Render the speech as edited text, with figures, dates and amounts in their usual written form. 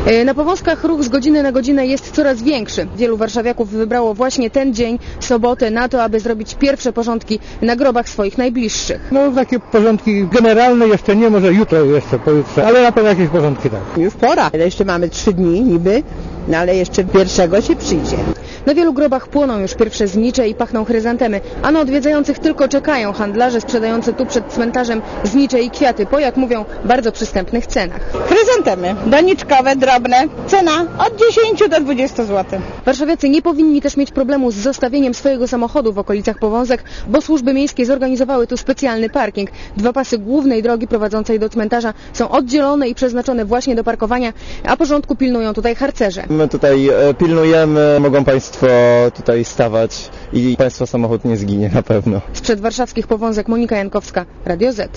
Na Powązkach ruch z godziny na godzinę jest coraz większy. Wielu warszawiaków wybrało właśnie ten dzień, sobotę, na to, aby zrobić pierwsze porządki na grobach swoich najbliższych. No takie porządki generalne jeszcze nie, może jutro jeszcze, pojutrze, ale na pewno jakieś porządki tak. Już pora, ale jeszcze mamy 3 dni niby, no ale jeszcze pierwszego się przyjdzie. Na wielu grobach płoną już pierwsze znicze i pachną chryzantemy, a na odwiedzających tylko czekają handlarze sprzedający tu przed cmentarzem znicze i kwiaty po, jak mówią, bardzo przystępnych cenach. Chryzantemy, doniczkowe, drobne, cena od 10 do 20 zł. Warszawiacy nie powinni też mieć problemu z zostawieniem swojego samochodu w okolicach Powązek, bo służby miejskie zorganizowały tu specjalny parking. 2 pasy głównej drogi prowadzącej do cmentarza są oddzielone i przeznaczone właśnie do parkowania, a porządku pilnują tutaj harcerze. My tutaj pilnujemy, mogą Państwo tutaj stawać i Państwa samochód nie zginie na pewno. Sprzed warszawskich Powązek Monika Jankowska, Radio Z.